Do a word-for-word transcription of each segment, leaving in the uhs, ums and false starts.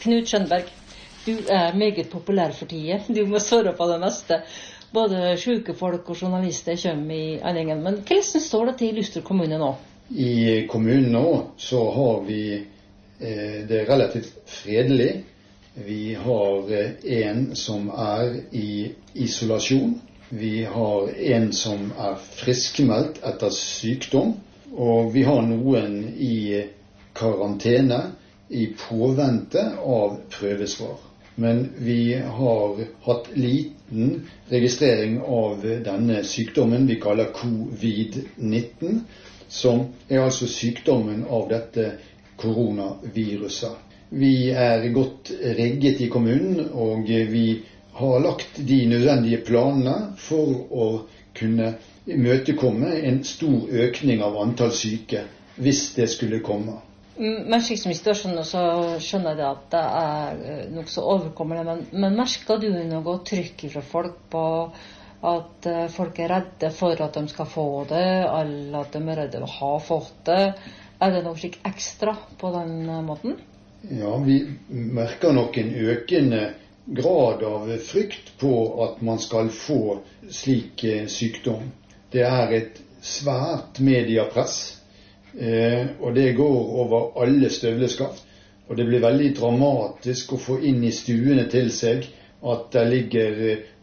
Knut Skjønberg, du er meget populær for tiden. Du må svare på det meste. Både syke folk og journalister kommer i anledningen. Men hvordan står det til i Luster kommune nå? I kommunen nå så har vi eh, det relativt fredelig. Vi har eh, en som er i isolasjon. Vi har en som er friskmeldt etter sykdom. Og vi har noen i karantene i påvente av prøvesvar. Men vi har hatt liten registrering av denne sykdommen vi kaller covid nitten, som er altså sykdommen av dette koronaviruset. Vi er godt rigget i kommunen, og vi har lagt de nødvendige planene for å kunne imøtekomme en stor økning av antall syke, hvis det skulle komme. Men slik som i situasjonen så skjønner jeg at det er nok så overkommende, men, men merker du noe trykk fra folk på at folk er redde for at de skal få det, eller at de er redde for å ha fått det? Er det noe slik ekstra på den måten? Ja, vi merker nok en økende grad av frykt på at man skal få slik sykdom. Det er et svært mediepress, eh, og det går over alle støvleskaft. Og det blir veldig dramatisk å få inn i stuene til seg at det ligger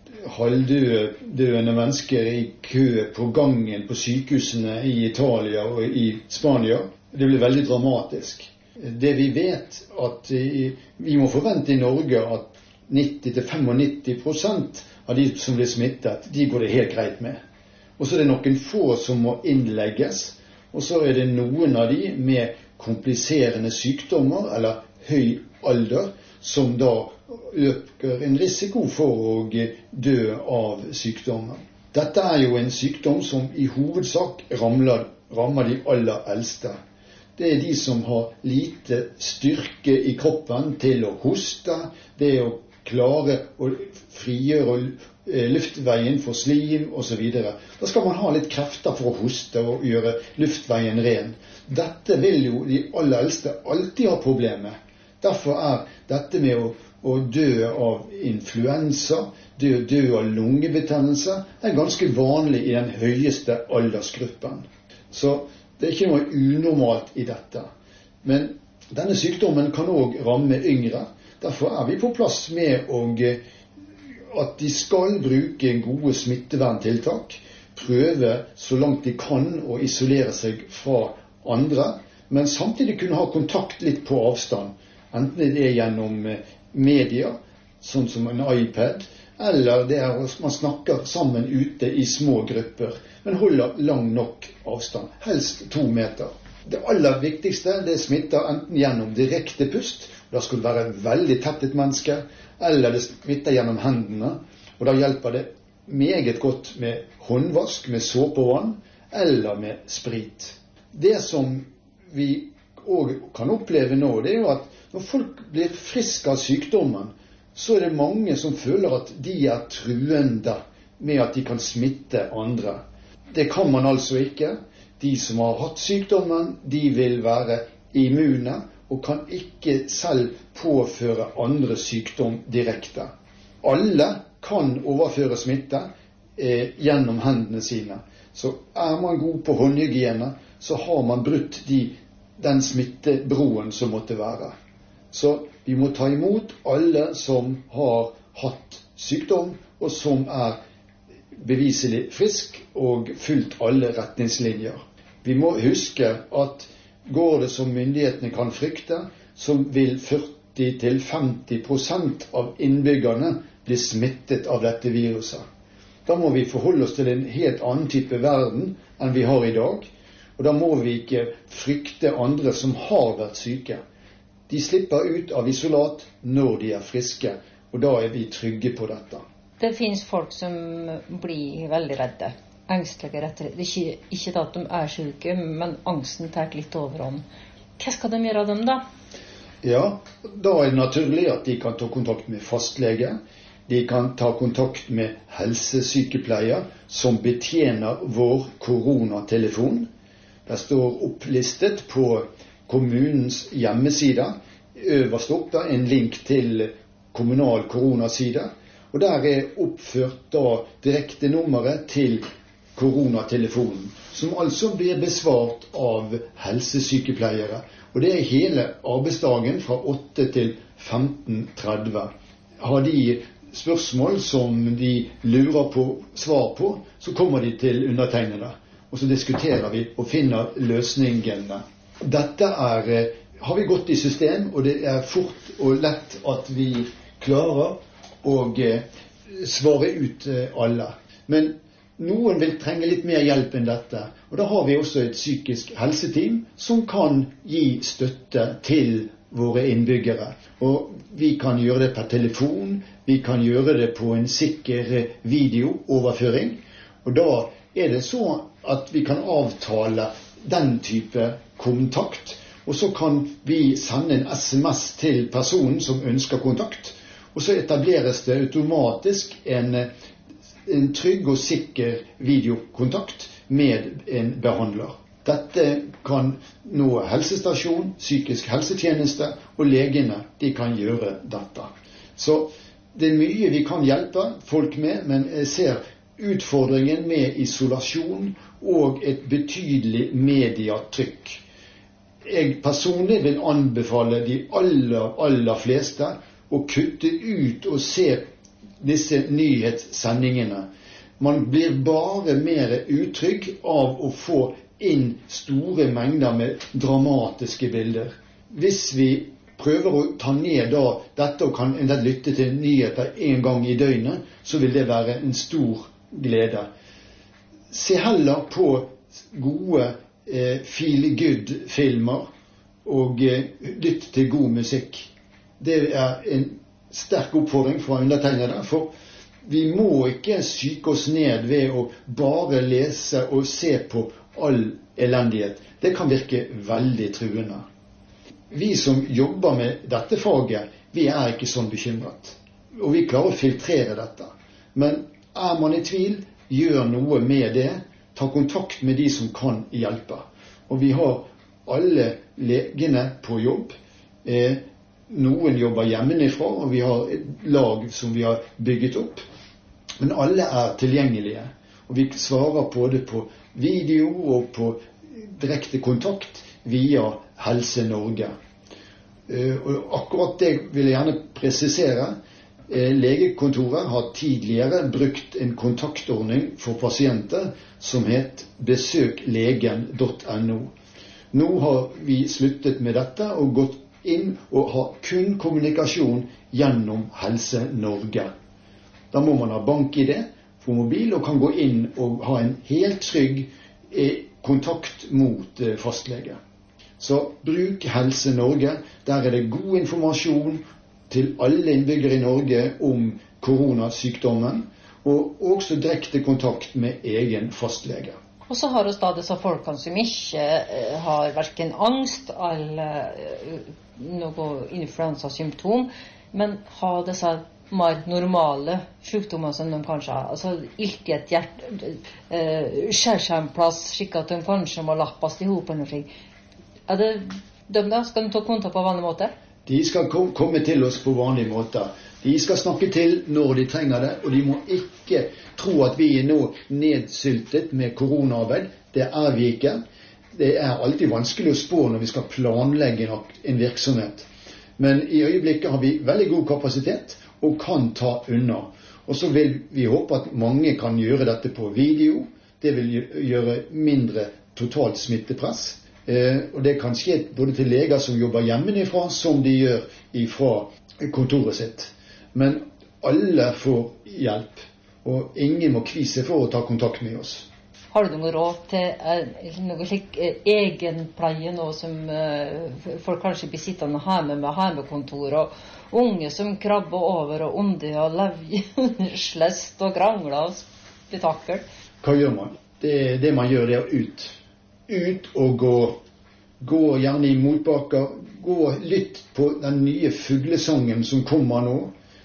halvdøende mennesker i kø på gangen på sykehusene i Italia og i Spania. Det blir veldig dramatisk. Det vi vet at vi må forvente i Norge at nitti til nittifem prosent av de som blir smittet, de går det helt greit med. Og så er det noen få som må innlegges, og så er det noen av de med kompliserende sykdommer eller høy alder, som da øker en risiko for å dø av sykdommer. Dette er jo en sykdom som i hovedsak ramler, rammer de aller eldste. Det er de som har lite styrke i kroppen til å hoste, det er å klare å frigjøre luftveien for slim og så videre. Da skal man ha litt krefter for å hoste og gjøre luftveien ren. Dette vil jo de aller eldste alltid ha problemer med. Derfor er dette med å, å dø av influensa, dø, dø av lungebetennelse, er ganske vanlig i den høyeste aldersgruppen. Så det er ikke noe unormalt i dette. Men denne sykdommen kan også ramme yngre. Derfor er vi på plass med å, at de skal bruke gode smitteverntiltak, prøve så langt de kan å isolere seg fra andre, men samtidig kunne ha kontakt litt på avstand, enten det er gjennom media, sånn som en iPad, eller det er at man snakker sammen ute i små grupper, men holder lang nok avstand, helst to meter. Det aller viktigste det smitter enten gjennom direkte pust, da skulle det være veldig tett et menneske, eller det smitter gjennom hendene, og da hjelper det meget godt med håndvask, med såpe og vann, eller med sprit. Det som vi også kan oppleve nå, det er jo at når folk blir friske av sykdommen, så er det mange som føler at de er truende med at de kan smitte andre. Det kan man altså ikke. De som har hatt sykdommen, de vil være immune og kan ikke selv påføre andre sykdom direkte. Alle kan overføre smitte eh, gjennom hendene sine. Så er man god på håndhygiene, så har man brutt de, den smittebroen som måtte være. Så vi må ta imot alle som har hatt sykdom, og som er beviselig frisk og fulgt alle retningslinjer. Vi må huske at går det som myndighetene kan frykte, så vil førti til femti prosent av innbyggerne bli smittet av dette viruset. Da må vi forholde oss til en helt annen type verden enn vi har i dag, og da må vi ikke frykte andre som har vært syke. De slipper ut av isolat når de er friske, og da er vi trygge på dette. Det finnes folk som blir veldig redde, engstelige rett og slett. Det er ikke, ikke at de er syke, men angsten tar litt overhånd. Hva skal de gjøre av dem da? Ja, da er det naturlig at de kan ta kontakt med fastlege. De kan ta kontakt med helsesykepleier som betjener vår koronatelefon. Det står opplistet på kommunens hjemmeside øverst oppe en link til kommunal koronaside, og der er oppført da direkte nummeret til koronatelefonen, som altså blir besvart av helsesykepleiere. Og det er hele arbeidsdagen fra åtte til femten tretti. Har de spørsmål som de lurer på svar på, så kommer de til undertegnede. Og så diskuterer vi og finner løsningene. Dette er, har vi gått i system, og det er fort og lett at vi klarer å svare ut alle. Men noen vil trenge litt mer hjelp enn dette, og da har vi også et psykisk helseteam som kan gi støtte til våre innbyggere. Og vi kan gjøre det per telefon, vi kan gjøre det på en sikker videooverføring, og da er det så at vi kan avtale den type kontakt, og så kan vi sende en sms til personen som ønsker kontakt, og så etableres det automatisk en en trygg og sikker videokontakt med en behandler. Dette kan nå helsestasjon, psykisk helsetjeneste og legene, de kan gjøre dette. Så det er mye vi kan hjelpe folk med, men jeg ser utfordringen med isolasjon og et betydelig mediatrykk. Jeg personlig vil anbefale de aller, aller fleste å kutte ut og se disse nyhetssendingene. Man blir bare mer utrygg av å få inn store mengder med dramatiske bilder. Hvis vi prøver å ta ned da dette og kan lytte til nyheter en gang i døgnet, så vil det være en stor glede. Se heller på gode eh, feel-good-filmer og eh, lytt til god musikk. Det er en sterk oppfordring fra undertegnede, for vi må ikke syke oss ned ved å bare lese og se på all elendighet. Det kan virke veldig truende. Vi som jobber med dette faget, vi er ikke sånn bekymret. Og vi klarer å filtrere dette. Men er man i tvil, gjør noe med det. Ta kontakt med de som kan hjelpe. Og vi har alle legene på jobb. Eh, Noen jobber hjemmefra, og vi har et lag som vi har bygget opp. Men alle er tilgjengelige, og vi svarer både på video og på direkte kontakt via Helse Norge. Og akkurat det vil jeg gjerne presisere. Legekontoret har tidligere brukt en kontaktordning for pasienter som het besøk legen punktum no. Nå har vi sluttet med dette og gått inn og ha kun kommunikasjon gjennom Helse Norge. Da må man ha bank-I D for mobil og kan gå inn og ha en helt trygg eh, kontakt mot eh, fastlege. Så bruk Helse Norge. Der er det god informasjon til alle innbyggere i Norge om koronasykdommen, og også direkte kontakt med egen fastlege. Og så har vi da disse folkene som ikke uh, har hverken angst eller uh, noe influensasymptom, men har disse mer normale sykdommer som de kanskje har. Altså ikke et hjerte, uh, skjærskjernplass, slik at de kanskje må lappes i hop eller noe slik. Er det de da? Skal de ta kontakt på vanlig måte? De skal kom, komme til oss på vanlig måte. De skal snakke til når de trenger det, og de må ikke tro at vi er nå nedsyltet med koronaarbeid. Det er vi ikke. Det er alltid vanskelig å spå når vi skal planlegge en virksomhet. Men i øyeblikket har vi veldig god kapasitet og kan ta unna. Og så vil vi håpe at mange kan gjøre dette på video. Det vil gjøre mindre totalt smittepress. Eh, og det kan skje både til leger som jobber hjemmefra, som de gjør fra kontoret sitt. Men alle får hjelp, og ingen må kvise for å ta kontakt med oss. Har du noe råd til eh, noe slik eh, egenpleie nå som eh, folk kanskje blir sittende hjemme med hjemmekontor, og unge som krabber over og onde og lever slest og krangler og spetakkel? Hva gjør man? Det, det man gjør, det er ut. Ut og gå. Gå gjerne i motbakker. Gå lytt på den nye fuglesongen som kommer nå.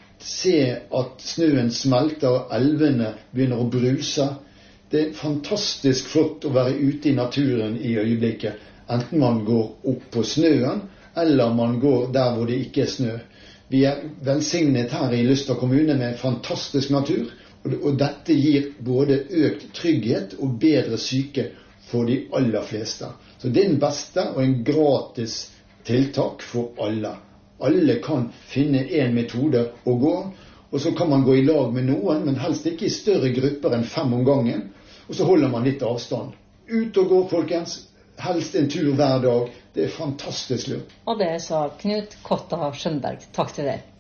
Se at snøen smelter og elvene begynner å bruse. Det er fantastisk flott å være ute i naturen i øyeblikket. Enten man går opp på snøen, eller man går der hvor det ikke er snø. Vi er velsignet her i Luster kommune med fantastisk natur, og, og dette gir både økt trygghet og bedre syke for de aller fleste. Så det er den beste og en gratis tiltak for alle. Alle kan finne en metode å gå, og så kan man gå i lag med noen, men helst ikke i større grupper enn fem om gangen, og så holder man litt avstand. Ut og gå, folkens. Helst en tur hver dag. Det er fantastisk lurt. Og det sa Knut Kotta Skjønberg. Takk til deg.